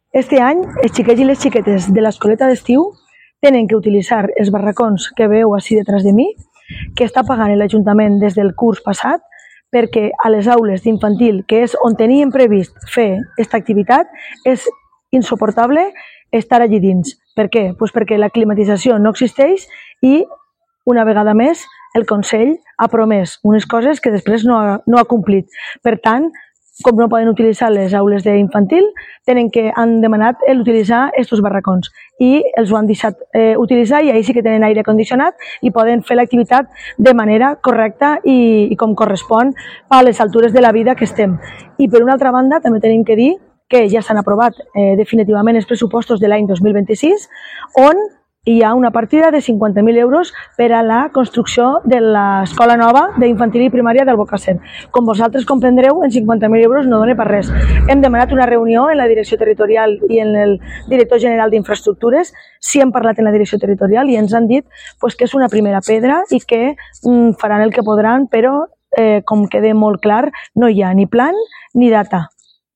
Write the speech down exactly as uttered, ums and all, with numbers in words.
Este any, els xiquets i les xiquetes de l'escoleta d'estiu tenen que utilitzar els barracons que veieu així detrás de mi, que està pagant l'Ajuntament des del curs passat, perquè a les aules d'infantil, que és on teníem previst fer aquesta activitat, és insuportable estar allí dins. Per què? Pues perquè la climatització no existeix i, una vegada més, el Consell ha promès unes coses que després no ha, no ha complit. Per tant, com no poden utilitzar les aules d'infantil, tenen que, han demanat utilitzar aquests barracons i els ho han deixat eh, utilitzar i ahir sí que tenen aire condicionat i poden fer l'activitat de manera correcta i, i com correspon a les altures de la vida que estem. I per una altra banda també tenim que dir que ja s'han aprovat eh, definitivament els pressupostos de l'any dos mil vint-i-sis, on hi ha una partida de cinquanta mil euros per a la construcció de l'escola nova d'infantil i primària d'Albocàsser. Com vosaltres comprendreu, en cinquanta mil euros no dona per res. Hem demanat una reunió en la direcció territorial i en el director general d'infraestructures. Sí hem parlat en la direcció territorial i ens han dit pues, que és una primera pedra i que mm, faran el que podran, però eh, com queda molt clar, no hi ha ni plan ni data.